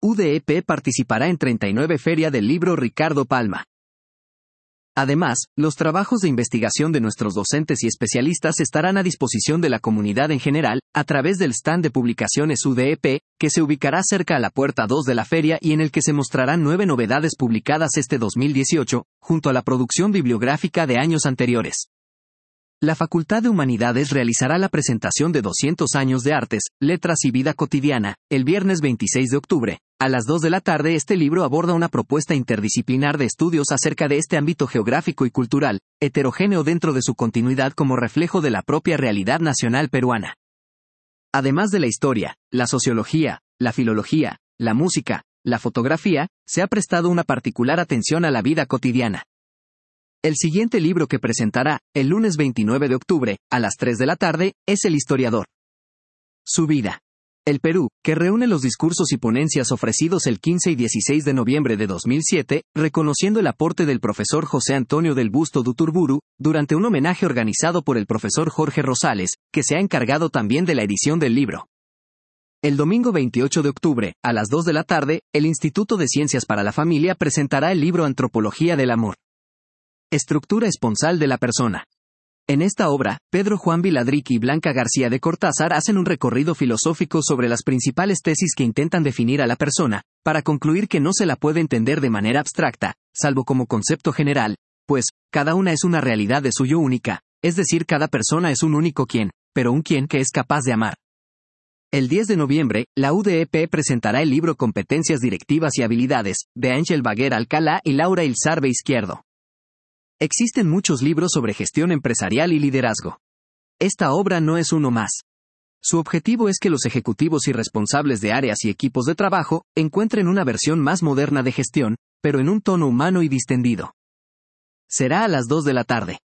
UDEP participará en 39 Feria del Libro Ricardo Palma. Además, los trabajos de investigación de nuestros docentes y especialistas estarán a disposición de la comunidad en general, a través del stand de publicaciones UDEP, que se ubicará cerca a la puerta 2 de la feria y en el que se mostrarán 9 novedades publicadas este 2018, junto a la producción bibliográfica de años anteriores. La Facultad de Humanidades realizará la presentación de 200 años de artes, letras y vida cotidiana, el viernes 26 de octubre. A las 2 de la tarde este libro aborda una propuesta interdisciplinar de estudios acerca de este ámbito geográfico y cultural, heterogéneo dentro de su continuidad como reflejo de la propia realidad nacional peruana. Además de la historia, la sociología, la filología, la música, la fotografía, se ha prestado una particular atención a la vida cotidiana. El siguiente libro que presentará, el lunes 29 de octubre, a las 3 de la tarde, es El historiador. Su vida. El Perú, que reúne los discursos y ponencias ofrecidos el 15 y 16 de noviembre de 2007, reconociendo el aporte del profesor José Antonio del Busto Duturburu, durante un homenaje organizado por el profesor Jorge Rosales, que se ha encargado también de la edición del libro. El domingo 28 de octubre, a las 2 de la tarde, el Instituto de Ciencias para la Familia presentará el libro Antropología del Amor. Estructura esponsal de la persona. En esta obra, Pedro Juan Viladric y Blanca García de Cortázar hacen un recorrido filosófico sobre las principales tesis que intentan definir a la persona, para concluir que no se la puede entender de manera abstracta, salvo como concepto general, pues, cada una es una realidad de suyo única, es decir, cada persona es un único quién, pero un quién que es capaz de amar. El 10 de noviembre, la UDEP presentará el libro Competencias directivas y habilidades, de Ángel Baguer Alcalá y Laura Ilzarbe Izquierdo. Existen muchos libros sobre gestión empresarial y liderazgo. Esta obra no es uno más. Su objetivo es que los ejecutivos y responsables de áreas y equipos de trabajo encuentren una versión más moderna de gestión, pero en un tono humano y distendido. Será a las 2 de la tarde.